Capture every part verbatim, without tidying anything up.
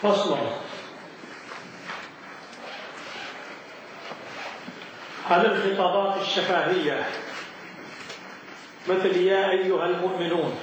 فصل. هل الخطابات الشفاهية مثل يا أيها المؤمنون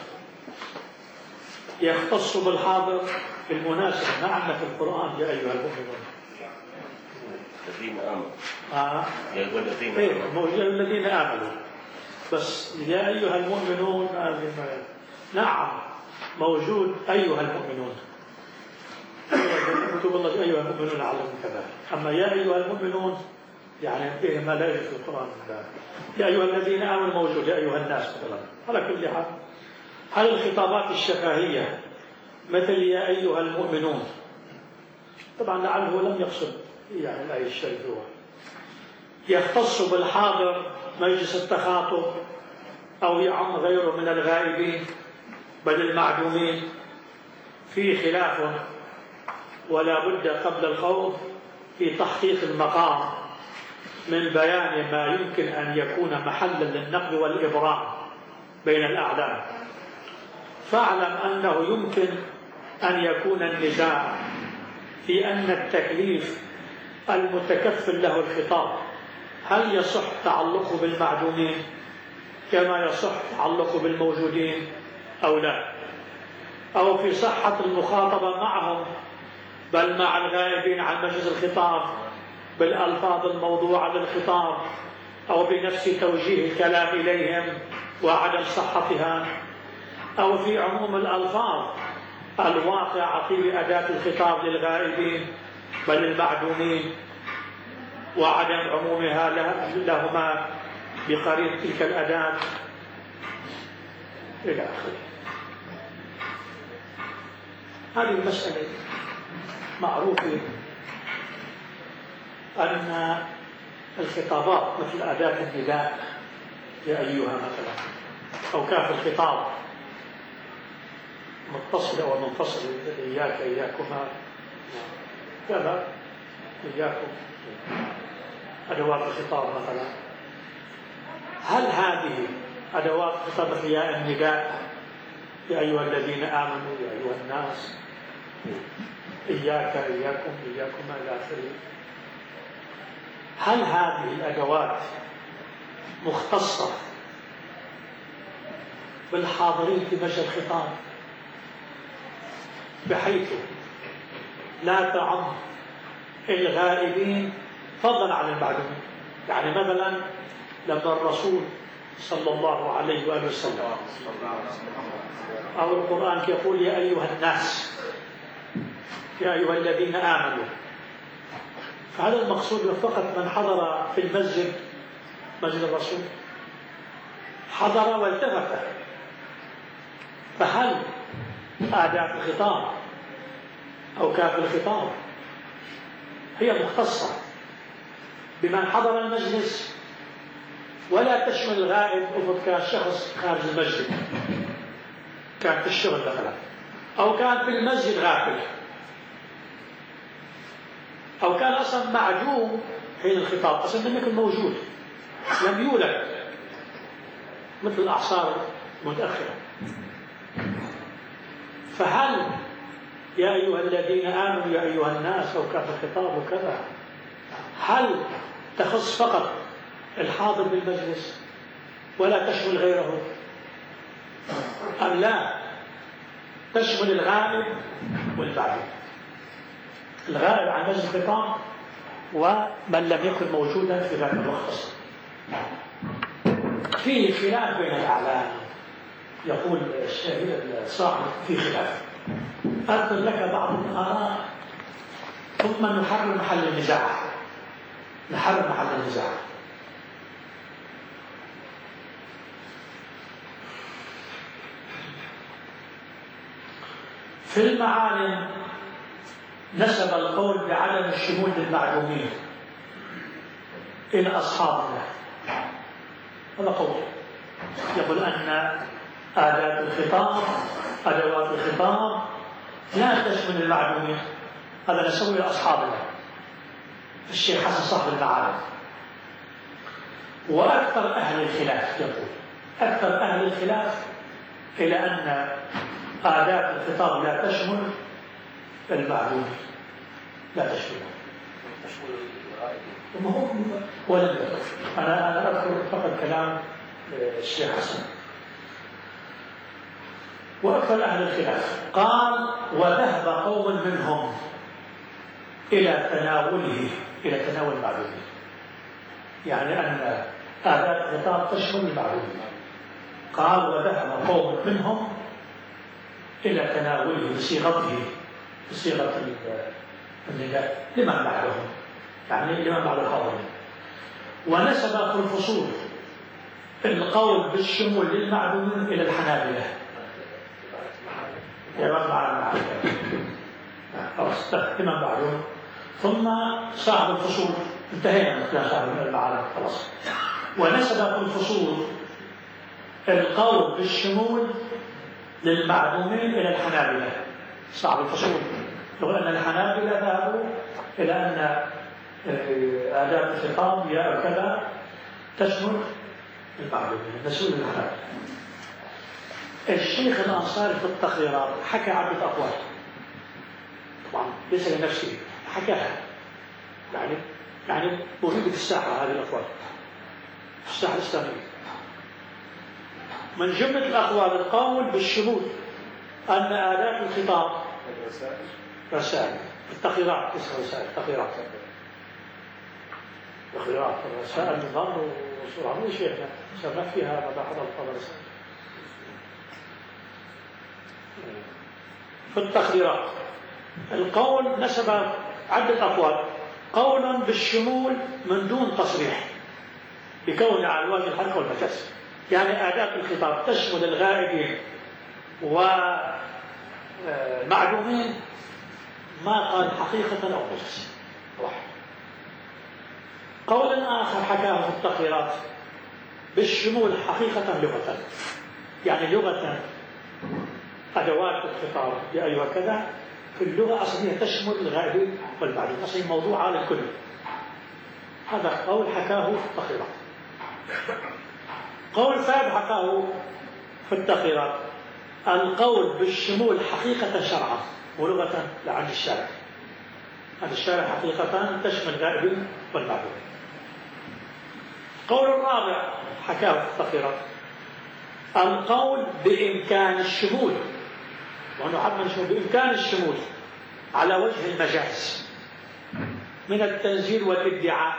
يختص بالحاضر؟ بالمناسبة ما عندنا في القرآن يا أيها المؤمنون. الذين آمنوا. آه. يا أيها الذين إيه آمنوا. موجود الذين آمنوا، بس يا أيها المؤمنون هذه نعم موجود أيها المؤمنون. مكتوب الله يا أيها المؤمنون علموا كذا. أما يا أيها المؤمنون يعني فيه ما لا يوجد في القرآن. يا أيها الذين آمنوا موجود، يا أيها الناس مثلا. على كل حال، هل الخطابات الشفاهية مثل يا أيها المؤمنون؟ طبعا لعله لم يقصد يعني الآية الشريفة، يختص بالحاضر مجلس التخاطب أو يعم غيره من الغائبين بل المعدومين. في خلاف ولا بد قبل الخوض في تحقيق المقام من بيان ما يمكن أن يكون محلا للنقد والإبرام بين الأعلام. فاعلم أنه يمكن أن يكون النزاع في أن التكليف المتكفل له الخطاب هل يصح تعلقه بالمعدومين كما يصح تعلقه بالموجودين أو لا، أو في صحة المخاطبة معهم بل مع الغائبين عن مجلس الخطاب بالألفاظ الموضوعة للخطاب أو بنفس توجيه الكلام إليهم وعدم صحتها، أو في عموم الألفاظ الواقعة في أداة الخطاب للغائبين بل المعدومين وعدم عمومها لهما بقرين تلك الأداة إلى آخره. هذه المسألة معروفة أن الخطابات مثل أداة النداء يا أيها مثلا أو كاف الخطاب متصلة ومنفصلة إياك إياكما كذا إياكم أدوات الخطاب مثلا. هل هذه أدوات الخطاب مثل يا النداء يا أيها الذين آمنوا يا أيها الناس إياك إياكم إياكما إلى آخره، هل هذه الأدوات مختصة بالحاضرين في مجلس الخطاب بحيث لا تعم الغائبين فضلا عن المعدومين؟ يعني مثلا لما الرسول صلى الله عليه وآله وسلم أو القرآن يقول يا أيها الناس يا أيها الذين آمنوا، فهذا المقصود فقط من حضر في المسجد مسجد الرسول حضر والتفت. فهل أداة الخطاب أو كاف الخطاب هي مختصة بمن حضر المجلس ولا تشمل الغائب؟ أفرض كان شخص خارج المسجد كان في الشغل مثلا أو كان في المسجد غافل أو كان أصلا معدوم حين الخطاب، أصلا لم يكن موجود لم يولد مثل الأعصار المتأخرة. فهل يا أيها الذين آمنوا يا أيها الناس أو كاف الخطاب وكذا هل تخص فقط الحاضر بالمجلس ولا تشمل غيره أم لا تشمل الغائب والبعيد؟ الغائب عن مجلس الخطاب ومن لم يكن موجودا في ذلك الوقت. فيه خلاف بين الأعلام، يقول الشهيد الصاحب في خلاف. أذكر لك بعض الآراء ثم نحرر محل النزاع. نحرر محل النزاع. في المعالم نسب القول بعدم الشمول للمعدومين إلى أصحابنا. هذا قول يقول أن آلات الخطاب أدوات الخطاب لا تشمل المعدومين. هذا نسوي إلى أصحابنا. الشيخ حسن صاحب المعالم. وأكثر أهل الخلاف يقول أكثر أهل الخلاف إلى أن آلات الخطاب لا تشمل المعلوم لا تشمله. تشمل الغائبين. ما هو ولم يذكر. أنا أنا أذكر فقط كلام الشيخ حسن. وأكثر أهل الخلاف قال: وذهب قوم منهم إلى تناوله، إلى تناول المعلوم، يعني أن آلات الخطاب تشمل المعلوم. قال: وذهب قوم منهم إلى تناوله بصيغته، بصيغة النداء لمن بعدهم، يعني لمن بعد الحاضرين. ونسب في الفصول القول بالشمول للمعلومين إلى الحنابلة. يا رب مع خلاص لمن بعدهم. ثم صاحب الفصول، انتهينا من كلام صاحب المعالم خلاص. ونسب في الفصول القول بالشمول للمعلومين إلى الحنابلة، صاحب الفصول، لو أن الحنابلة ذهبوا إلى أن آداب الخطاب يا كذا تشمل المعلومين، نسول الحنابلة. الشيخ الأنصاري في التقريرات حكى عدة أقوال، طبعا ليس لنفسه، حكاها، يعني يعني موجودة في الساحة هذه الأقوال، في الساحة الإسلامية. من جملة الأقوال القول بالشمول أن آداب الخطاب رسائل، التقريرات، اسمها رسائل، تقريرات تقريرات رسائل نظام وصورة مو شيء سمع فيها مباحث الرسائل. في التقريرات القول نسب عدة أقوال: قولا بالشمول من دون تصريح بكون على وجه الحق والمجاز، يعني آداب الخطاب تشمل الغائبين ومعلومين ما قال حقيقة أو مجاز. قول آخر حكاه في التقريرات بالشمول حقيقة لغة، يعني لغة أدوات الخطاب يا أيها كذا في اللغة أصلية تشمل الغائبين والمعلومين، أصلي موضوع على الكل. هذا قول حكاه في التقريرات. قول ثالث حكاه في التقريرات: القول بالشمول حقيقة شرعا ولغة عن الشارع، عن الشارع حقيقة تشمل الغائبين والمعلومين. قول الرابع حكاه في التقريرات: القول بإمكان الشمول، وأنه حتما الشمول بإمكان الشمول على وجه المجاز من التنزيل والادعاء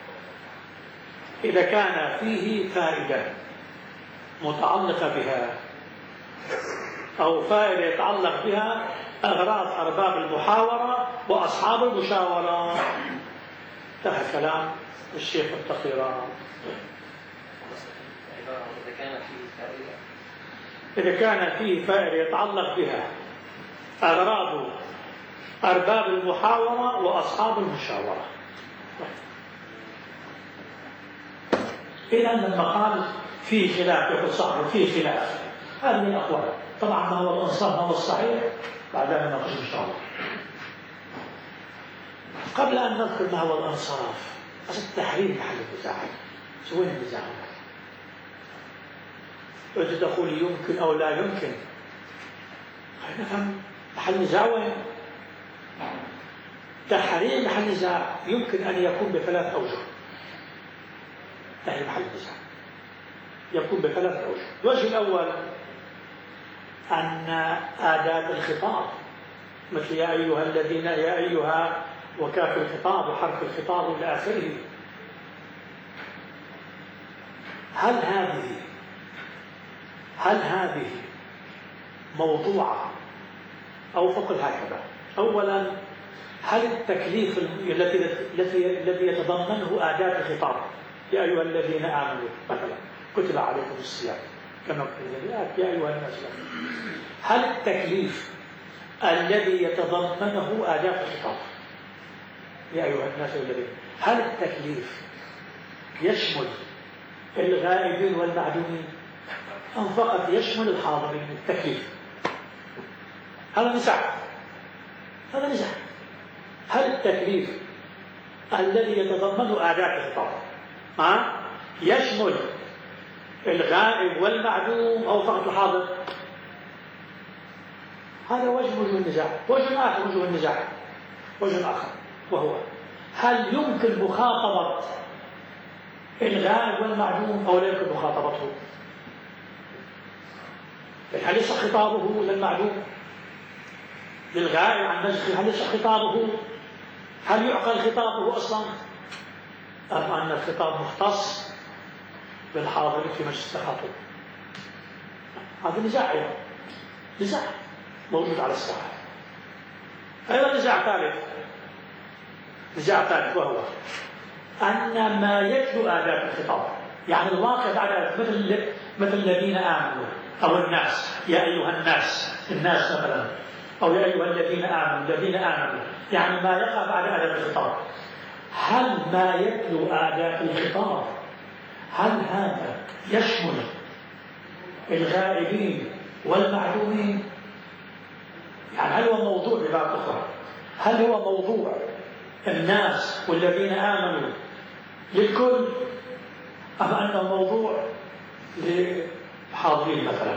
إذا كان فيه فائدة متعلقة بها أو فائدة يتعلق بها أغراض أرباب المحاورة وأصحاب المشاورة. انتهى كلام الشيخ التقريرات. إذا كان فيه فائدة إذا كان فيه فائدة يتعلق بها أغراض أرباب المحاورة وأصحاب المشاورة. إذا لما قال فيه خلاف يقول صاحبه فيه خلاف، هذه الأقوال طبعا ما هو الإنصاف ما هو الصحيح بعدين نناقش إن شاء الله. قبل أن نذكر ما هو الإنصاف، أصل التحريم محل النزاع. شو وين النزاع؟ تقول يمكن أو لا يمكن، خلينا نفهم محل النزاع وين. تحريم محل النزاع يمكن أن يكون بثلاث أوجه. تحريم محل النزاع يكون بثلاث أوجه. الوجه الأول أن آداب الخطاب مثل يا أيها الذين، يا أيها، وكاف الخطاب وحرف الخطاب إلى آخره، هل هذه هل هذه موضوعة أو فقط هكذا؟ أولا، هل التكليف الذي الذي الذي يتضمنه آداب الخطاب يا أيها الذين آمنوا مثلا كتب عليكم الصيام كما كتب يا أيها الناس، هل التكليف الذي يتضمنه آداب الخطاب يا أيها الناس الذين، هل التكليف يشمل الغائبين والمعدومين أم فقط يشمل الحاضرين؟ التكليف هذا نزاع، هذا نزاع. هل التكليف الذي يتضمنه آداب الخطاب ها يشمل الغائب والمعدوم أو فقط الحاضر؟ هذا وجه من وجوه النزاع. وجه آخر وجوه النزاع، وجه آخر، وهو هل يمكن مخاطبة الغائب والمعدوم أو لا يمكن مخاطبته؟ هل يصح خطابه للمعدوم للغائب عن نفسه؟ هل يصح خطابه؟ هل يعقل خطابه أصلا؟ أم أن الخطاب مختص بالحاضر في مجلس التخاطب؟ هذا نزاع أيضا، نزاع موجود على الساحة. أيضا نزاع ثالث، نزاع ثالث وهو أن ما يتلو آداب الخطاب، يعني الواقع بعد مثل مثل الذين آمنوا أو الناس، يا أيها الناس، الناس مثلا، أو يا أيها الذين آمنوا، الذين آمنوا، يعني ما يقع بعد آداب الخطاب. هل ما يتلو آداب الخطاب هل هذا يشمل الغائبين والمعدومين؟ يعني هل هو موضوع بعبارة أخرى، هل هو موضوع الناس والذين آمنوا للكل أم أنه موضوع للحاضرين مثلا؟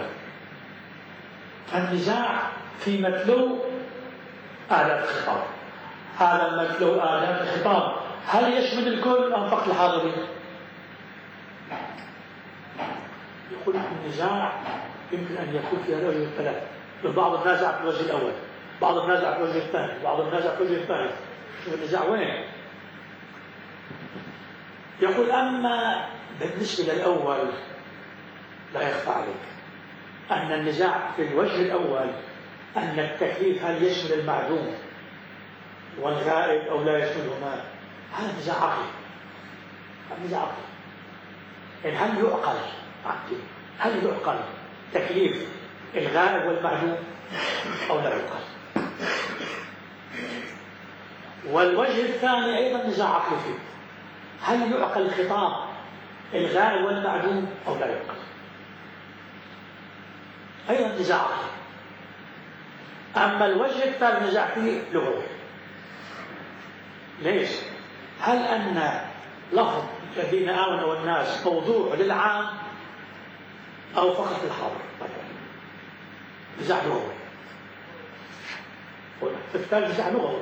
النزاع في متلو آداب الخطاب. هذا متلو آداب الخطاب هل يشمل الكل أم فقط الحاضرين؟ يقول النزاع يمكن أن يكون في هذا الوجه الثلاث. بعض النازع في الوجه الأول، بعض النازع في الوجه الثاني، بعض النازع في الوجه الثالث. شوف النزاع وين؟ يقول أما بالنسبة للأول لا يخفى عليك أن النزاع في الوجه الأول أن التكليف هل يشمل المعدوم والغائب أو لا يشملهما، هذا نزاع عقلي. هذا نزاع عقلي. يعني هل يعقل عقلي هل يعقل تكليف الغائب والمعدوم أو لا يعقل؟ والوجه الثاني أيضا نزاع عقلي فيه، هل يعقل خطاب الغائب والمعدوم أو لا يعقل؟ أيضا نزاع عقلي. أما الوجه الثالث نزاع فيه لغوي. ليش؟ هل أن لفظ الذين آمنوا والناس موضوع للعام أو فقط للحاضر؟ نزاع لغوي. في الثالث نزاع لغوي،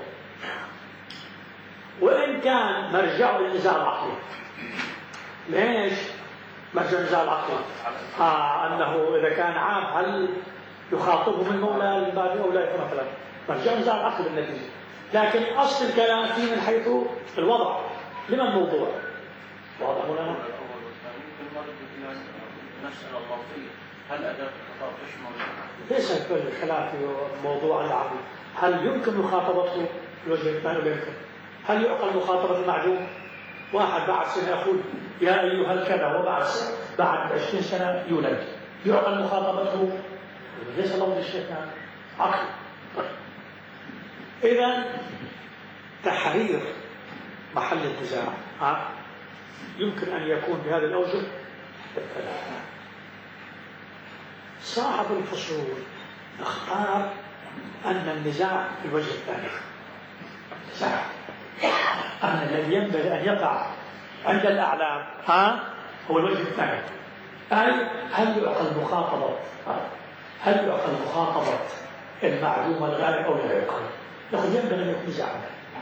وإن كان مرجعه للنزاع العقلي. ليش مرجع النزاع العقلي؟ آه أنه إذا كان عام هل يخاطبه من مولى الباب أو لا يكون مثلا؟ مرجع النزاع العقلي بالنتيجة. لكن أصل الكلام فيه من حيث الوضع. لمن الموضوع؟ واضح ولا؟ المسألة الضوئية، هل أداة الخطاب تشمل؟ ليس كل الخلاف في موضوع العقل. هل يمكن مخاطبته الوجه الثاني ولا يمكن؟ هل يعقل مخاطبة المعدوم؟ واحد بعد سنة يقول يا أيها الكذا، وبعد بعد عشرين سنة يولد، يعقل مخاطبته؟ ليس لفظ الشيطان عقل. إذا تحرير محل النزاع يمكن أن يكون بهذا الأوجه الثلاثة. صاحب الفصول اختار أن النزاع في الوجه الثاني، صح، أن الذي ينبغي أن يقع عند الأعلام ها هو الوجه الثاني، أي هل يعقل مخاطبة هل يعقل مخاطبة المعلوم والغائب أو لا يعقل؟ يقول ينبغي أن يكون نزاعا.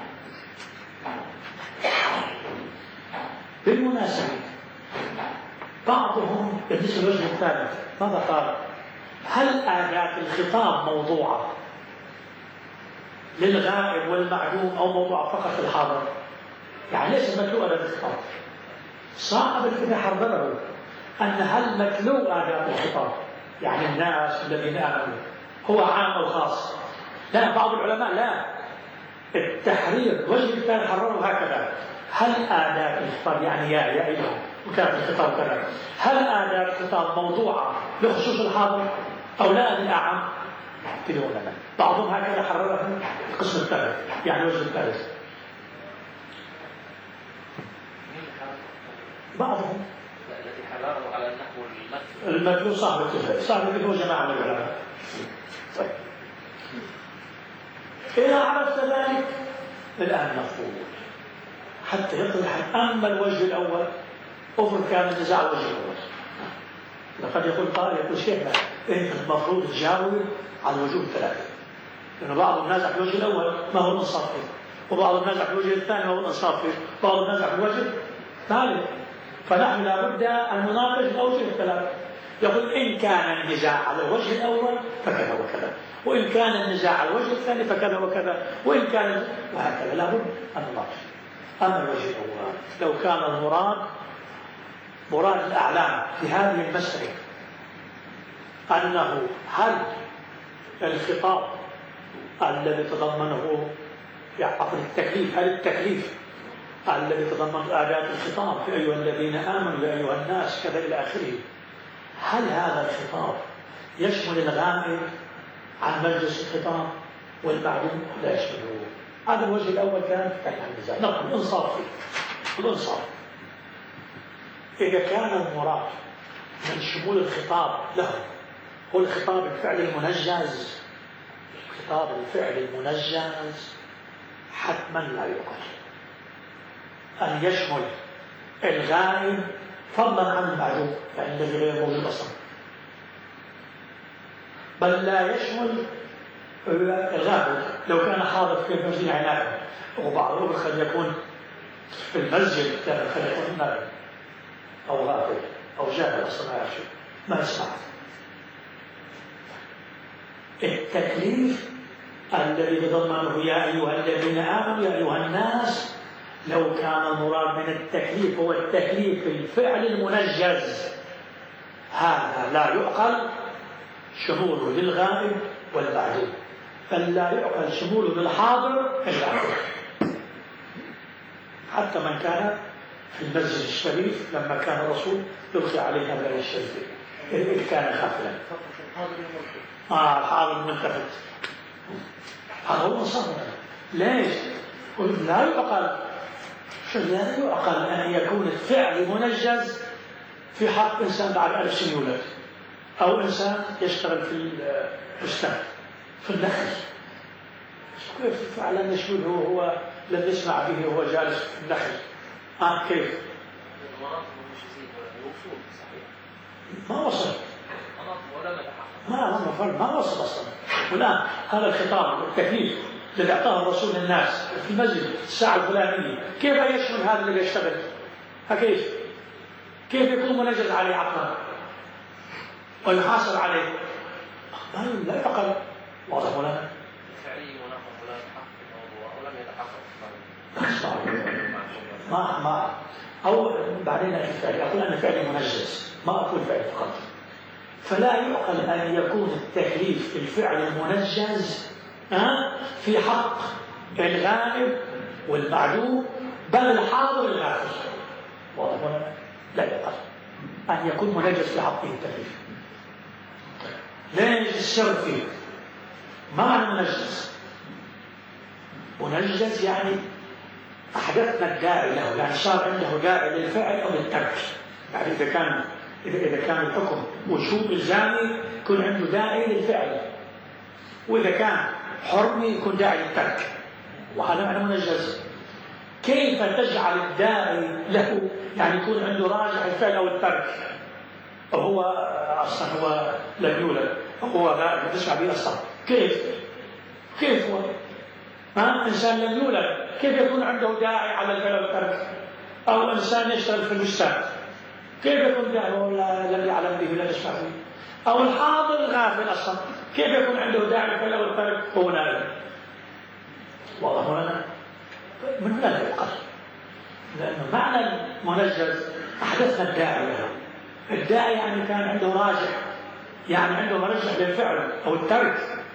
بالمناسبة بعضهم بالنسبة للوجه الثالث ماذا قال؟ هل آداب الخطاب موضوعة للغائب والمعلوم أو موضوع فقط الحاضر؟ يعني ليس متلو آداب الخطاب. صاحب الفقه حرره أن هل متلو آداب الخطاب يعني الناس الذين آمنوا هو عام أو خاص؟ لا، بعض العلماء لا، التحرير وجه الثاني حرره هكذا، هل آداب الخطاب يعني يا يا أيها وكان الخطاب كذا، هل آداب الخطاب موضوعة بخصوص الحاضر أو لا للأعم؟ كده ولا لا؟ بعضهم هكذا حرره القسم الثالث يعني وجه الثالث. بعضهم الذي حرره على النحو المثل المتلو صاحب الكتاب، صاحب الكتاب هو جماعة من العلماء. طيب إذا عرفت ذلك الآن نقول حتى يتضح. أما الوجه الأول أفرض كان النزاع الوجه الأول، لقد يقول قائل يقول شيخنا أنت المفروض تجاوب على الوجوه الثلاثة، لأن بعض الناس على الوجه الأول ما هو الإنصاف فيه، وبعض الناس على الوجه الثاني ما هو الإنصاف فيه، بعض الناس على الوجه الثالث. فنحن لابد أن نناقش الأوجه الثلاثة. يقول إن كان النزاع على الوجه الأول فكذا وكذا، وإن كان النزاع على الوجه الثاني فكذا وكذا، وإن كان وهكذا، لابد أن نناقش. أما الوجه الأول لو كان المراد مراد الأعلام في هذه المسألة أنه هل الخطاب الذي تضمنه عقد التكليف، هل التكليف الذي تضمن آداب الخطاب يا أيها الذين آمنوا يا أيها الناس كذا إلى آخره، هل هذا الخطاب يشمل الغائب عن مجلس الخطاب والمعدوم؟ لا يشمله. هذا الوجه الأول كان كان عن النزاع. نقول الإنصاف فيه، الإنصاف إذا كان المراد من شمول الخطاب له هو الخطاب الفعلي المنجز، الخطاب الفعلي المنجز حتما لا يقال أن يشمل الغائب فضلا عن المعدوم، يعني الذي غير موجود أصلا، بل لا يشمل الغائب لو كان حاضر في المسجد عناية، وبعض الوقت قد يكون في المسجد كان قد يكون نائم أو غافل أو جاهل أصلا ما يعرف شيء ما يسمع. التكليف الذي يتضمنه يا أيها الذين آمنوا يا أيها الناس، لو كان المراد من التكليف هو التكليف الفعل المنجز، هذا لا يعقل شموله للغائب والمعدوم، بل لا يعقل شموله للحاضر الغائب. حتى من كان في المسجد الشريف لما كان الرسول يلقي عليه هذا الشريف إذ كان غافلا، آه الحاضر الملتفت، هذا هو الإنصاف. ليش؟ لا يعقل لا يعقل أن يكون الفعل منجز في حق إنسان بعد ألف سنة يولد، أو إنسان يشتغل في البستان في النخل. كيف فعلا نشوده هو لم يسمع به وهو جالس في النخل؟ آه كيف؟ ما وصل ما ما ما وصل أصلا. والآن هذا الخطاب التكليف الذي أعطاه الرسول للناس في المسجد الساعة الفلانية، كيف يشمل هذا اللي يشتغل؟ كيف؟ كيف يكون منجز عليه عقلا ويحاسب عليه؟ لا يعقل. واضح ولا لا؟ فعلي مناقض ولا يتحقق الموضوع ولم يتحقق ما ما أو بعدين الفعل أقول أن فعل منجز، ما أقول فعل فقط. فلا يعقل أن يكون التكليف الفعل المنجز في حق الغائب والمعدوم بل الحاضر الغافل. واضح ولا لا؟ لا يعقل أن يكون منجز في حقه التكليف. ليش السر فيه؟ ما معنى منجز؟ منجز يعني أحدثنا الداعي له، يعني صار عنده داعي للفعل أو للترك. يعني إذا كان إذا إذا كان الحكم وجوب إلزامي يكون عنده داعي للفعل، وإذا كان حرمي يكون داعي للترك، وهذا معنى منجز. كيف تجعل الداعي له يعني يكون عنده راجع الفعل أو الترك، وهو أصلا هو لم يولد هو غائب تسمع به أصلا؟ كيف؟ كيف هو؟ ها؟ إنسان لم يولد كيف يكون عنده داعي على الفعل والترك؟ أو إنسان يشتغل في البستان كيف يكون داعي ولا لم يعلم به ولا يسمع به؟ أو الحاضر الغافل أصلا كيف يكون عنده داعي الفعل والترك هو نائم؟ واضح ولا؟ من هنا لا يقال، لأنه معنى المنجز أحدثنا الداعي له. الداعي يعني كان عنده راجع، يعني عنده مرجع للفعل أو الترك،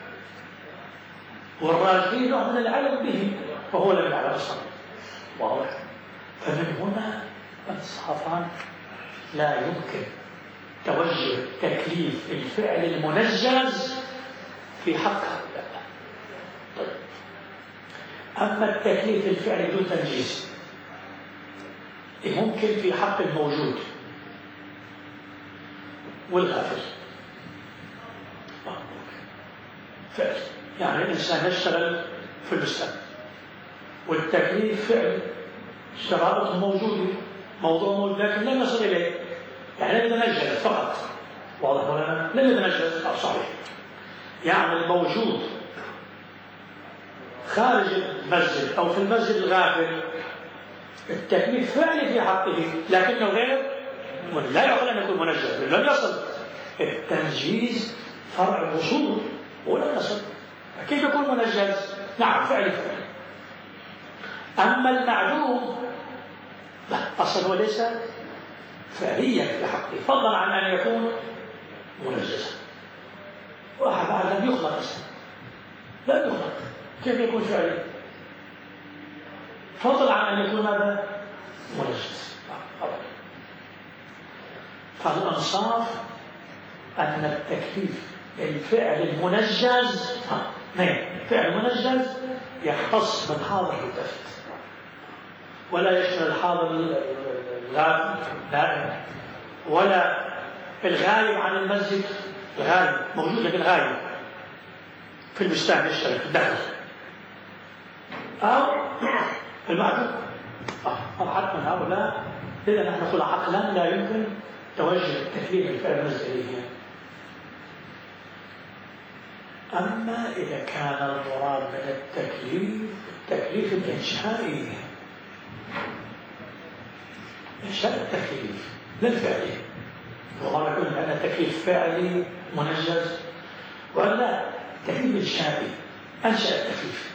والراجعين نوع من العلم به وهو لم يعلم أصلا. واضح؟ فمن هنا الصحفان لا يمكن توجه تكليف الفعل المنجز في حق هؤلاء. طيب. أما التكليف الفعلي بدون تنجيز ممكن في حق الموجود والغافل. فعل يعني الإنسان يشتغل في البستان والتكليف فعل شرائطه موجودة، موضوع موجود لكن لم يصل إليه، يعني لم يتنجز فقط. واضح ولا لا؟ لم يتنجز صحيح، يعني الموجود خارج المسجد أو في المسجد الغافل التكليف فعلي في حقه لكنه غير لا يعقل أن يكون منجز لم يصل. التنجيز فرع الوصول ولم يصل، كيف يكون منجز؟ نعم فعلي فعلي. أما المعدوم لا، أصلا هو ليس فعليا في حقه فضلا عن أن يكون منجزا. واحد بعد لم يخلق أصلا، لا يخلق، كيف يكون فعلي؟ فضلا عن أن يكون ماذا؟ منجز. فالأنصاف أن التكليف الفعل المنجز نعم الفعل المنجز يختص من حاضر ملتفت ولا يشمل الحاضر الغائب ولا الغايب عن المسجد. الغايب موجود لكن غايب في البستان يشترك في الداخل أو المعدوم. حتى من هؤلاء إذا نحن نقول عقلا لا يمكن توجه التكليف الفعل المنجز إليه. أما إذا كان المراد من التكليف التكليف الإنشائي، إنشاء التكليف للفعل، وهذا يكون أن التكليف فعلي منجز ولا تكليف إنشائي أنشأ التكليف.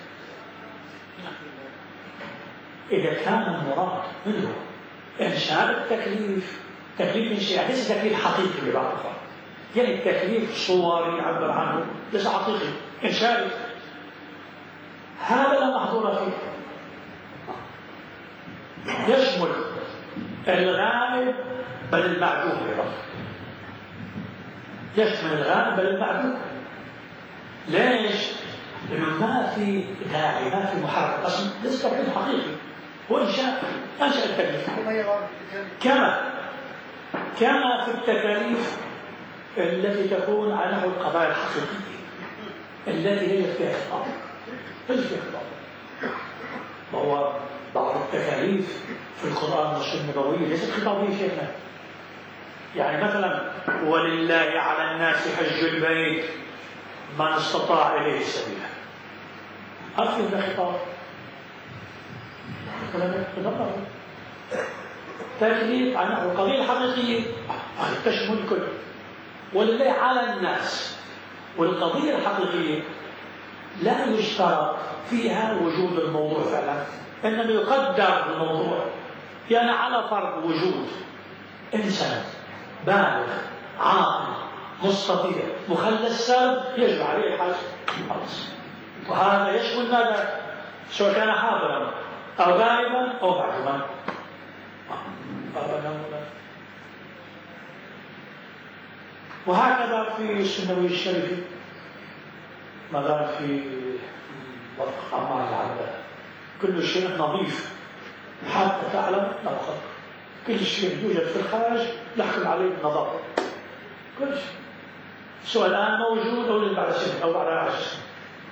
إذا كان المراد منه إنشاء التكليف تكليف إنشائي ليس تكليف حقيقي ببعض الأخرى، يعني التكليف صوري يعبر عنه ليس حقيقي إنشائي، هذا لا محظور فيه. يشمل الغائب بل المعدوم أيضا، يشمل الغائب بل المعدوم. ليش؟ لأنه ما في داعي ما في محرك أصلا، ليس تكليف حقيقي هو إنشاء أنشأ التكليف. كما كما في التكاليف التي تكون على نحو القضايا الحقيقية التي ليس فيها خطاب، ليس فيها خطاب. وهو بعض التكاليف في القرآن والسنة النبوية ليست خطابية شيئا. يعني مثلا ولله على الناس حج البيت من استطاع إليه سبيلا، أصل ده خطاب تكليف عن القضية الحقيقية تشمل الكل. ولله على الناس، والقضية الحقيقية لا يشترط فيها وجود الموضوع فعلا، إنما يقدر الموضوع. يعني على فرض وجود إنسان بالغ عاقل مستطيع مخلص سلب يجب عليه الحج خلاص. وهذا يشمل ماذا؟ سواء كان حاضرا أو غائبا أو معدوما. وهكذا في السنوي الشريف مثلا في ورق عمار العبد كل شيء نظيف حتى تعلم نظافة، كل شيء يوجد في الخارج نحكم عليه بالنظافة، كل شيء سواء الآن موجود أو بعد سنة أو بعد عشر سنين.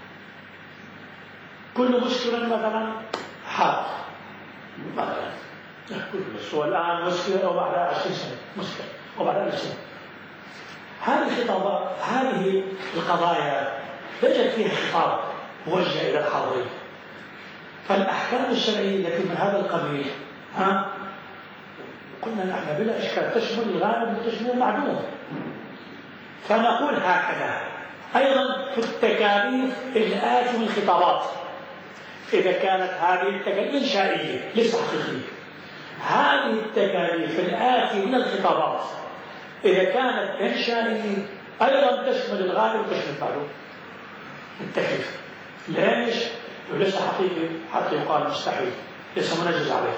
كل مشكلة مثلا حاد مثلا كل سواء الآن مشكلة أو بعد عشرين سنة مشكلة أو بعد ألف سنة. هذه الخطابات هذه القضايا يوجد فيها خطاب موجه إلى الحاضرين. فالأحكام الشرعية التي من هذا القبيل ها قلنا نحن بلا إشكال تشمل الغالب وتشمل المعدوم. فنقول هكذا أيضا في التكاليف الآتي من الخطابات، إذا كانت هذه التكاليف إنشائية ليس حقيقية، هذه التكاليف الآتي من الخطابات إذا كانت إنشائية أيضا تشمل الغالب وتشمل المعدوم التكليف. ليش؟ وليس حقيقي حتى يقال مستحيل، ليس منجز عليه.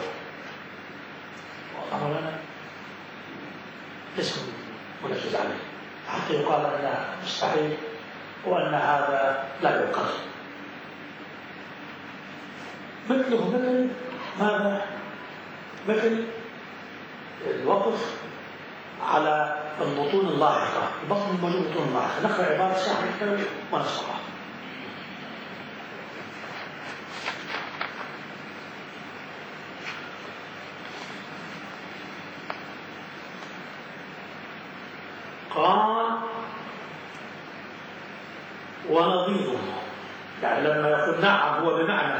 أولا ليس منجز عليه حتى يقال أنه مستحيل وأن هذا لا يقال. مثله مثل ماذا؟ مثل الوقف على البطون اللاحقة، البطن الموجود بطون اللاحقة. نقرأ عبارة صاحب الكلام ونصحها. قال ونظيره، يعني يعني لما يقول نعم هو بمعنى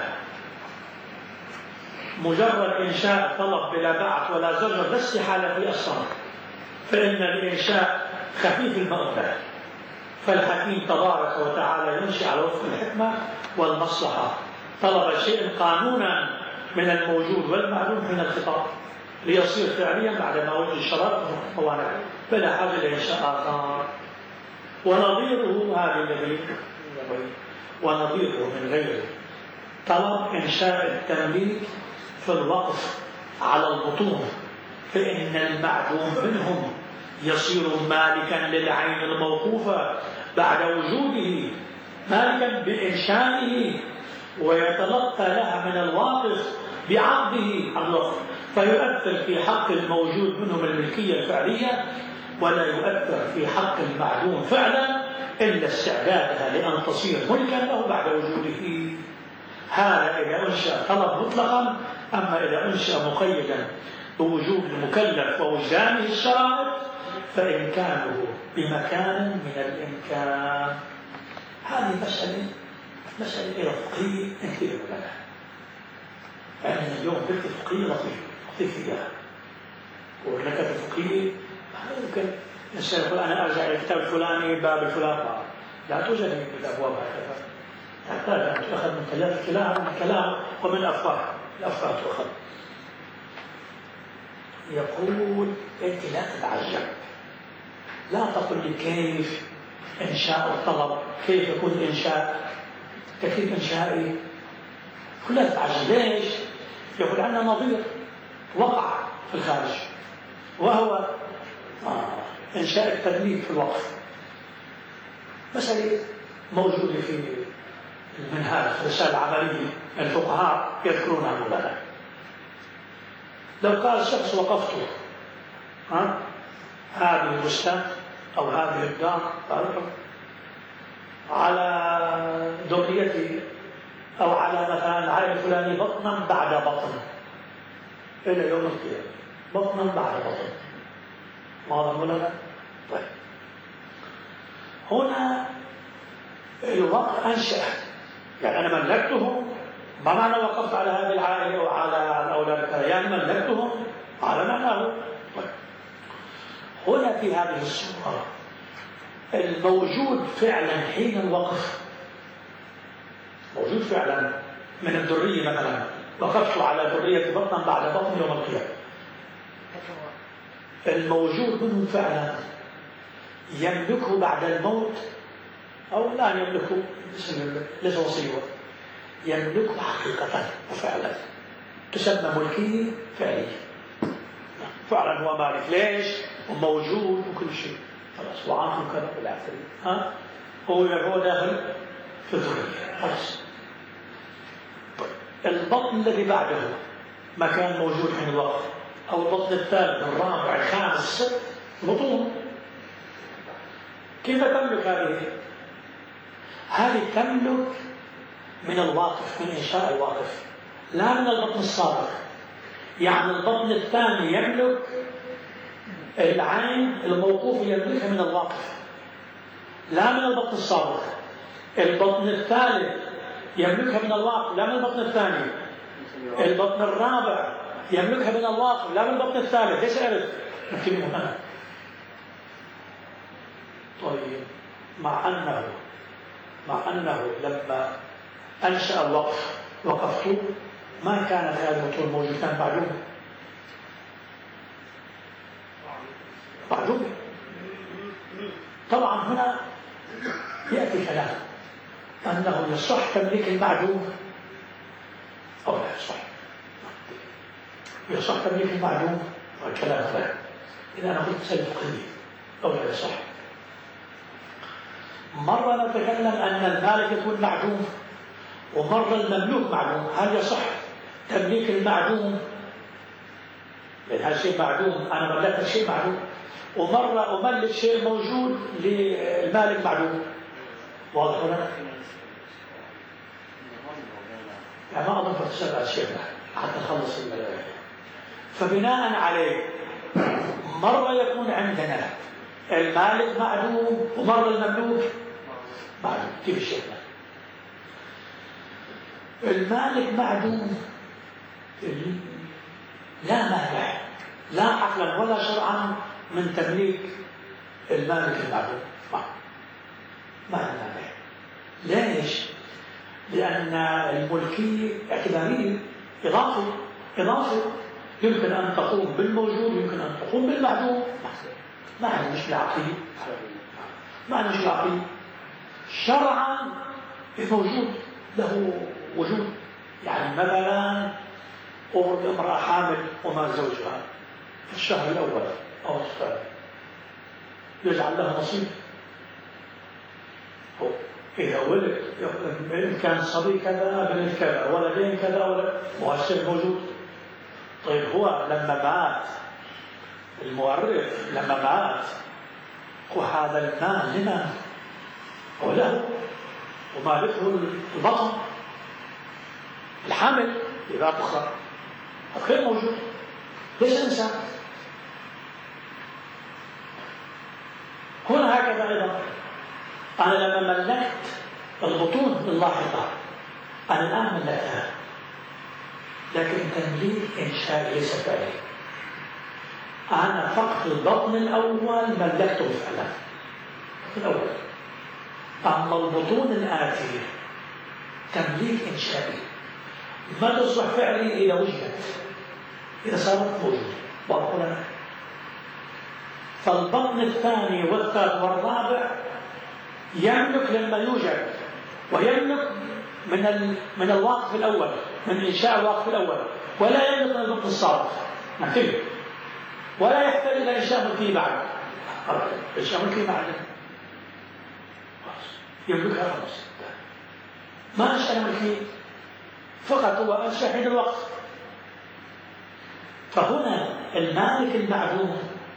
مجرد إنشاء طلب بلا بعث ولا زجر لا استحالة في الصرف، فإن الإنشاء خفيف المغفرة، فالحكيم تبارك وتعالى ينشئ على وفق الحكمة والمصلحة. طلب شيء قانونا من الموجود والمعلوم من الخطاب ليصير فعليا بعدما وجد الشرائط والموانع، فلا حاجة لإنشاء آخر. ونظيره هذا الذي ونظيره من غيره طلب إنشاء التمليك في الوقف على البطون، فإن المعدوم منهم يصير مالكا للعين الموقوفة بعد وجوده، مالكا بإنشائه، ويتلقى لها من الواقف بعقده الوقف، فيؤثر في حق الموجود منهم الملكية الفعلية، ولا يؤثر في حق المعدوم فعلا إلا استعدادها لأن تصير ملكا له بعد وجوده. هذا إذا أنشأ طلب مطلقا. أما إذا أنشأ مقيدا بوجود المكلف ووجدانه الشرائط فإمكانه بمكان من الإمكان. هذه مسألة مسألة إلى فقهية انتبهوا لها. يعني اليوم فكرة فقهية لطيفة لطيف فيها، والنكت الفقهية يمكن الإنسان يقول أنا أرجع إلى الكتاب الفلاني باب الفلاني، لا توجد من الأبواب هكذا، تحتاج أن تؤخذ من كلام الكلام من كلام ومن أفواه الأفواه تؤخذ. يقول أنت لا تتعجب، لا تقل لي كيف إنشاء الطلب، كيف يكون إنشاء، كيف إنشائي، لا تتعجب. ليش؟ يقول عندنا نظير وقع في الخارج، وهو آه إنشاء التمليك في الوقف. مسألة موجودة في المنهاج في الرسالة العملية، الفقهاء يذكرونها مولانا. لو قال شخص وقفته ها هذه البستان أو هذه الدار على ذريتي أو على مثلا العائلة الفلانية بطنا بعد بطن إلى يوم القيامة، بطنا بعد بطن، واضح مولانا؟ طيب هنا الوقت أنشأ، يعني أنا ملكتهم، ما معنى وقفت على هذه العائلة أو على الأولاد، يعني ملكتهم على معناه. طيب هنا في هذه الصورة الموجود فعلا حين الوقف، موجود فعلا من الذرية، مثلا وقفت على ذرية بطنا بعد بطن يوم القيامة، الموجود منه فعلا يملكه بعد الموت أو لا يملكه ليس وصيه، يملكه حقيقة وفعلا، تسمى ملكية فعلية، فعلا هو مالك. ليش؟ وموجود وكل شيء خلاص، وعنه كذا إلى آخره. ها هو هو داخل في الذرية خلاص. البطن الذي بعده مكان موجود حين الوقف، أو البطن الثالث الرابع الخامس الست بطون، كيف تملك هذه؟ هذه تملك من الواقف، من إنشاء الواقف، لا من البطن السابق. يعني البطن الثاني يملك العين الموقوف يملكها من الواقف، لا من البطن السابق. البطن الثالث يملكها من الواقف، لا من البطن الثاني. البطن الرابع يملكها من الواقف، لا من البطن الثالث. ليش عرف؟ طيب مع أنه مع أنه لما أنشأ الوقف وقفت ما كانت هذه البطون موجودة معلومة معلومة. طبعا هنا يأتي كلام أنه يصح تمليك المعدوم أو لا يصح، يصح تمليك المعدوم والكلام غير. إذا أنا قلت مسألة فقهية أو لا يصح. مرة نتكلم أن المالك يكون معدوم، ومرة المملوك معدوم. هل يصح تمليك المعدوم؟ لأن هذا شيء معدوم، أنا ملكت شيء معدوم، ومرة أملك شيء موجود للمالك معدوم. واضح هنا؟ يعني ما أظن فتسبع الشيء حتى نخلص الملائكة. فبناء عليه مرة يكون عندنا المالك معدوم ومرة المملوك معدوم. كيف الشيء؟ المالك معدوم لا مانع لا عقلا ولا شرعا من تمليك المالك المعدوم، ما ما مانع. ليش؟ لأن الملكية اعتبارية إضافة إضافة يمكن أن تقوم بالموجود، يمكن أن تقوم بالمعدوم. ما عندنا مشكلة عقلية، ما عندنا مشكلة عقلية. شرعا الموجود له وجود. يعني مثلا امرأة حامل وما زوجها في الشهر الأول أو الثاني يجعل لها نصيب. إذا ولد إن كان صبي كذا بنت كذا ولدين كذا ولد مؤثر موجود. طيب هو لما مات المؤرخ لما مات وهذا المال لمن؟ هو له ومالكه البطن. الحمل إذا تخرج غير موجود، ليس إنسان. هنا هكذا أيضا أنا لما ملكت البطون اللاحقة أنا الآن ملكتها، لكن تمليك إنشائي ليس فعلي. أنا فقط البطن الأول ملكته فعلا الأول، أما البطون الآتية تمليك إنشائي ما تصبح فعلي إذا وجدت، إذا صارت موجودة. وأقول فالبطن الثاني والثالث والرابع يملك لما يوجد، ويملك من ال... من الواقف الأول، من إنشاء الواقف الأول، ولا يملك من البطن الصادق مثله، ولا يحتاج إلى إنشاء ملكي بعد. إنشاء ملكي بعد يملكها خلاص، ما أنشأ ملكي فقط هو أنشأ حين الوقت. فهنا المالك المعدوم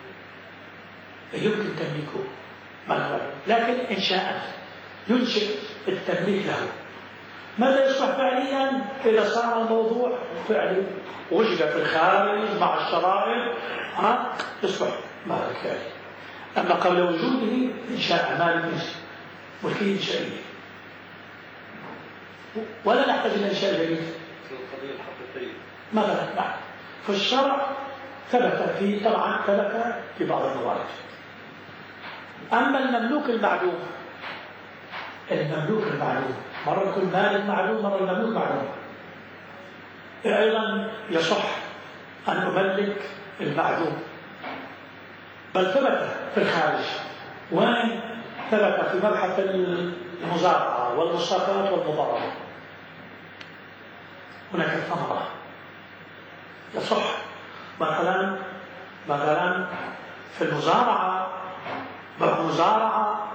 يمكن تمليكه مالك، لكن إنشاء ينشئ التمليك له. ماذا يصبح فعليا؟ إذا صار الموضوع فعلي وجد في الخارج مع الشرائط ها يصبح مالك فعلي. أما قبل وجوده إنشاء مالك ملكية إنشائية، ولا نحتاج إلى إنشاء جديد. القضية الحقيقية مثلا نعم في الشرع ثبت في طبعا ثبت في بعض الموارد. أما المملوك المعدوم، المملوك المعدوم مرة يكون مال معدوم، مرة المملوك معدوم. أيضا يصح أن أملك المعدوم، بل ثبت في الخارج. وين ثبت؟ في مبحث المزارعة والمصافات والمضاربة. هناك الثمرة يصح مثلا مثلا في المزارعة، بالمزارعة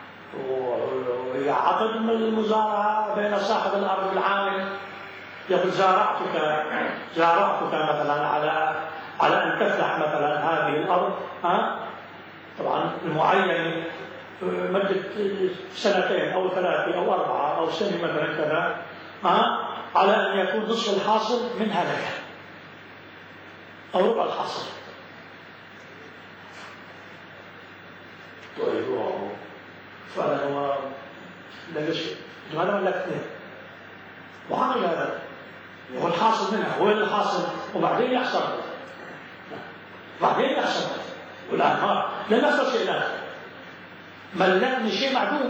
وعقد المزارعة بين صاحب الأرض والعامل، يقول زارعتك زارعتك مثلا على على أن تفلح مثلا هذه الأرض ها طبعا المعين مدة سنتين أو ثلاثة أو أربعة أو سنة مثلا كذا ها على أن يكون نصف الحاصل منها لك أو ربع الحاصل. طيب فأنا هو لقى شيء لماذا ملكتني؟ وعقل هذا هو الحاصل منها، هو الحاصل وبعدين يحصل بعدين يحصل والآن ما لم يحصل شيء الآن، ملكني شيء معدوم.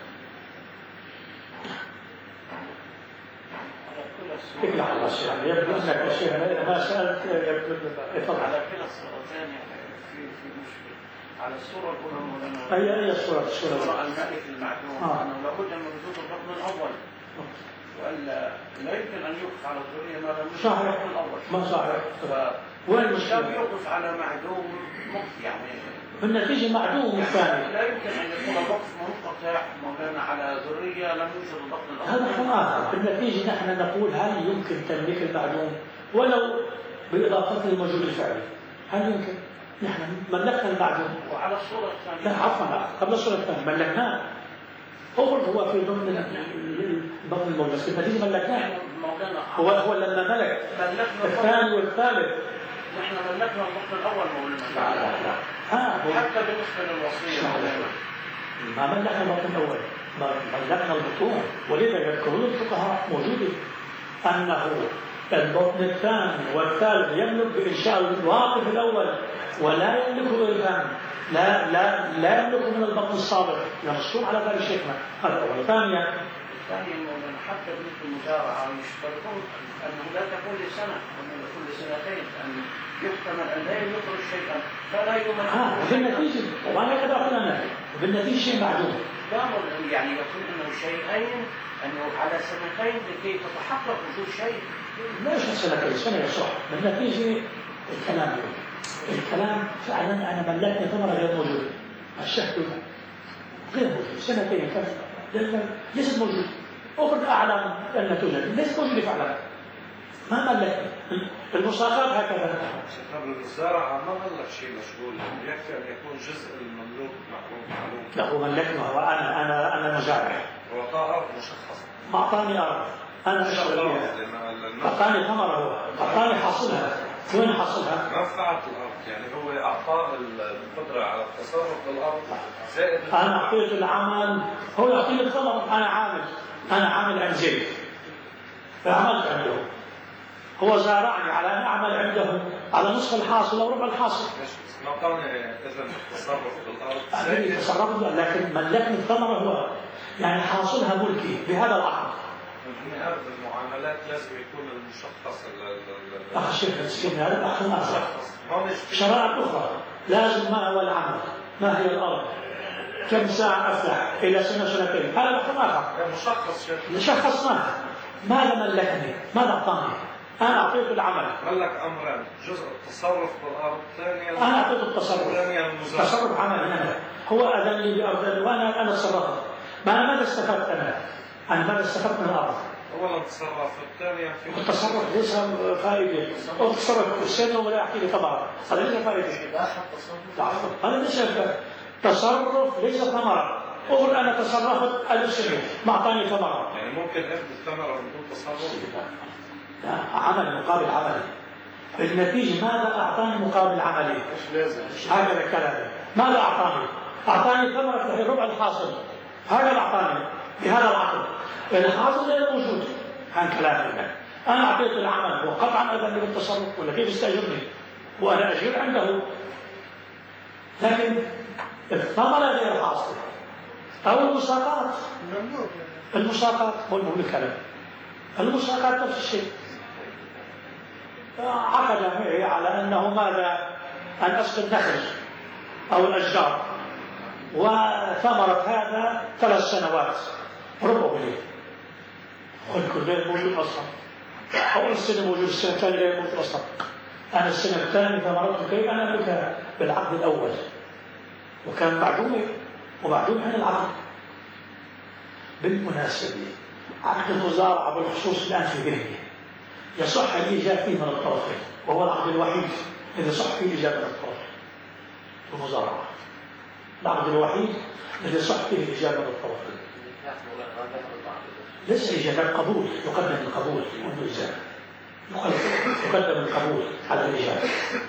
اقلع على الشيء يعني يبدو أنك الشيء ما سألت يفضل على كلا الصورتين في في مشكلة. على الصورة الأولى مولانا أي أي الصورة الصورة الصورة المالك المعدوم آه. أنه لابد من وجود الرقم الأول، وإلا لا يمكن أن يوقف على الذرية ما لم يوجد الرقم الأول. ما صحيح. وين المشكلة؟ يوقف على معدوم يعني بالنتيجة معدوم الثاني. لا يمكن أن يكون الوقف منقطع مولانا على ذرية لم يوجد الرقم الأول. هذا حكم آخر. بالنتيجة نحن نقول هل يمكن تمليك المعدوم ولو بإضافته للموجود الفعلي؟ هل يمكن؟ نحن ملكنا المعدوم. وعلى الصورة الثانية لا عفوا قبل الصورة الثانية ملكناه. أول هو في ضمن ضمن الموجود، بس بالنتيجة ملكناه. هو هو لما ملك الثاني والثالث نحن ملكنا الرقم الأول مولانا. لا لا لا. ها حتى بالنسبة للوصية ما ملكنا البطن الأول، ملكنا البطون، ولذا يذكرون الفقهاء موجودة أنه البطن الثاني والثالث يملك بإنشاء الواقف الأول ولا يملك إرثا، لا لا لا يملك من البطن السابق، ينصون على ذلك شيخنا. هذا أول. ثانيا ثانيا حتى في المزارعة يشترطون أنه لا تكون لسنة وأنه كل سنتين أن يحتمل أن لا يخرج شيئا فلا يمنع. آه بالنتيجة وأنا كذا أقول بالنتيجة شيء معدوم. يعني يكون أنه شيئين أنه على سنتين لكي تتحقق وجود شيء. ليش سنتين؟ سنة يصح. بالنتيجة الكلام الكلام فعلا أنا ملكني ثمرة غير موجودة. الشهد غير موجود. سنتين كم؟ ليست موجود. أخرج أعلم أن توجد ليست موجودة فعلا. ما ملكني. المساقات هكذا. قبل المزارعة ما ملك شيء مشغول، يكفي أن يكون جزء المملوك معلوم. لا هو ملكني هو أنا أنا أنا مزارع. وأعطاه أرض مشخصة. ما أعطاني أرض. أنا أشتغل فيها. أعطاني ثمرة هو. أعطاني حاصلها. وين حاصلها؟ منفعة الأرض، يعني هو أعطاه القدرة على التصرف بالأرض زائد. أنا أعطيت العمل، هو يعطيني الثمرة. أنا عامل. أنا عامل عن زيت. فعملت عنده. هو زارعني على أن أعمل عنده على نصف الحاصل أو ربع الحاصل. ما أعطاني إذن التصرف بالأرض. أعطيني تصرف لكن ملكني الثمرة هو. يعني حاصلها ملكي بهذا العقد. من أرض المعاملات لازم يكون المشخص. أخي الشيخ السكين هذا أخذ آخر. شرائع أخرى لازم ما هو العمل، ما هي الأرض، كم ساعة أفلح إلى سنة سنتين، هذا أخذ آخر. مشخص شيء. شخصناه. ماذا ملكني؟ ماذا أعطاني؟ أنا أعطيته العمل. ملك أمرين، جزء التصرف بالأرض، ثانيا أنا أعطيته التصرف. ثانيا المزارعة. تصرف عمل أنا. هو أذن لي بأرض وأنا أنا تصرفت. ما أنا ماذا استفدت أنا؟ أنا ماذا استفدت من الأرض؟ أولا تصرف، الثانيا في التصرف ليس فائدة. أو تصرف السنة ولا يحكي لي ثمرة. هذا ليس فائدة. هذا ليس تصرف ليس ثمرة. أقول أنا تصرفت السنة ما أعطاني ثمرة. يعني ممكن أخذ الثمرة بدون تصرف. لا عمل مقابل عملي. النتيجة ماذا أعطاني مقابل عملي؟ هذا الكلام. ماذا أعطاني؟ أعطاني ثمرة في ربع الحاصل. هذا اللي أعطاني بهذا العقد. الحاصل غير موجود. عن كلامنا أنا أعطيت العمل وقطعا أذن بالتصرف ولا كيف يستأجرني وأنا أجير عنده، لكن الثمرة غير حاصلة. أو المساقات. المساقات هو المهم الكلام. المساقات نفس الشيء. عقد معي على أنه ماذا أن أسقي النخل أو الأشجار وثمرة هذا ثلاث سنوات ربع بليل. والكل غير موجود أصلا. أول السنة موجود، السنة الثانية غير موجود أصلا. أنا السنة الثانية ثمرته كيف أنا أملكها بالعقد الأول وكان معدومة ومعدوم عن العقد. بالمناسبة عقد المزارعة بالخصوص الآن في ذهني يصح الإيجاب فيه من الطرفين، وهو العقد الوحيد الذي يصح فيه الإيجاب من الطرفين في المزارعة. العقد الوحيد الذي يصح فيه الإيجاب من الطرفين. ليس إيجاب قبول، يقدم القبول والإيجاب. يقدم القبول على الإيجاب.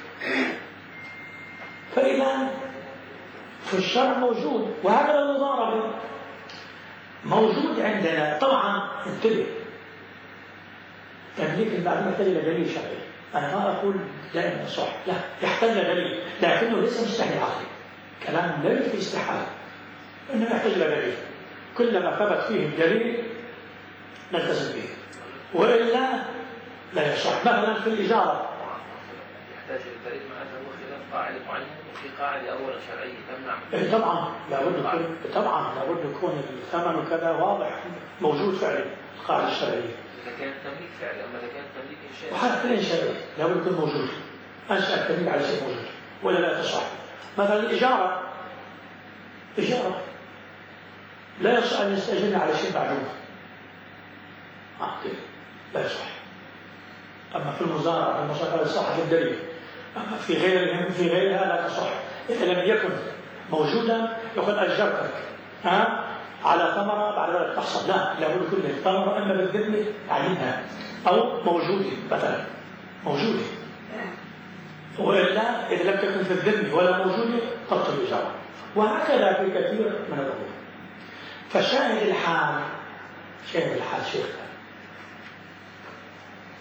فإذا في الشرع موجود، وهذا المضاربة موجود عندنا. طبعا انتبه، تمليك المعلومة يحتاج إلى دليل شرعي. أنا ما أقول دائما صح، لا، يحتاج إلى دليل، لكنه ليس مستحيل عقلي. كلام لا في استحالة، إنه يحتاج إلى دليل. كلما ثبت فيه الدليل نلتزم به، وإلا لا يصح. مثلا في الإجارة يحتاج الدليل مع أنه خلاف قاعدة معينة وفي قاعدة أولا شرعية تمنع. إيه طبعا لابد يكون، طبعا لابد يكون الثمن وكذا واضح موجود فعلي القاعدة الشرعية. إذا كان التمليك فعلي، أما إذا كان التمليك إنشائي. وحتى الإنشائي لابد يكون موجود. أنشأ التمليك على شيء موجود ولا لا تصح. مثلا الإجارة، إجارة لا يصح أن يستأجرني على شيء معلوم. آه لا يصح. أما في المزارعة المصارعة يصح بالدليل. أما في غيرهم في غيرها لا تصح. إذا لم يكن موجودا يقول أجرتك ها على ثمرة بعد ذلك تحصل. لا، لابد كل الثمرة إما بالذمة عليها أو موجودة، مثلا موجودة، وإلا إذا لم تكن في الذمة ولا موجودة تبطل الإجارة. وهكذا في كثير من الأمور. فشاهد الحال، شاهد الحال شيخنا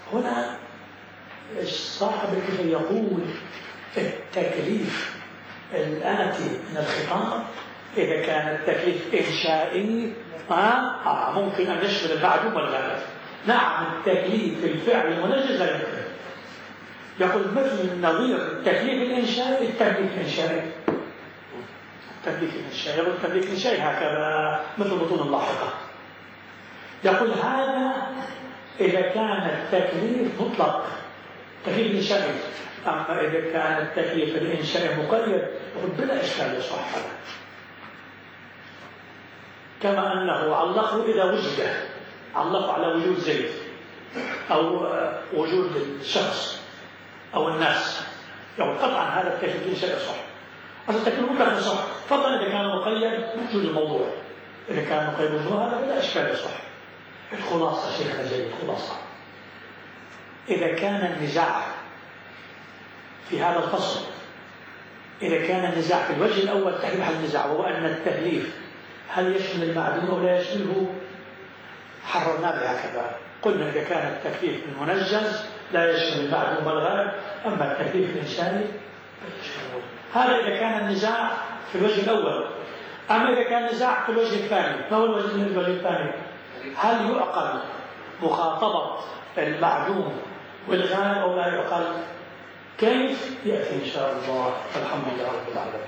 هنا صاحب الكتاب يقول التكليف الآتي من الخطاب إذا كان التكليف إنشائي آه آه ممكن أن يشمل المعدوم والغائب. نعم التكليف الفعل المنجز لا يمكن. يقول مثل نظير التكليف الإنشائي التكليف الإنشائي التكليف الإنشائي يقول التكليف الإنشائي هكذا مثل بطون اللاحقة. يقول هذا إذا كان التكليف مطلق تكليف إنشائي، أما إذا كان التكليف الإنشائي مقيد يقول بلا إشكال يصح هذا. كما أنه علقه إذا وجد، علقه على وجود زيد أو وجود الشخص أو الناس، يقول قطعا هذا التكليف الإنشائي يصح. هذا التكليف مطلق يصح، فضلا إذا كان مقيد وجود الموضوع. إذا كان مقيد وجود هذا بلا إشكال يصح. الخلاصة شيخنا جيد، الخلاصة إذا كان النزاع في هذا الفصل، إذا كان النزاع في الوجه الأول تحريم حل النزاع، وهو أن التكليف هل يشمل المعدوم أو لا يشمله، حررنا بهكذا. قلنا إذا كان التكليف المنجز لا يشمل المعدوم والغائب، أما التكليف الإنساني يشمله. هذا إذا كان النزاع في الوجه الأول. أما إذا كان النزاع في الوجه الثاني، ما هو الوجه الثاني؟ هل يعقل مخاطبة المعدوم والغائب أو لا يعقل؟ كيف؟ يأتي إن شاء الله. الحمد لله رب العالمين.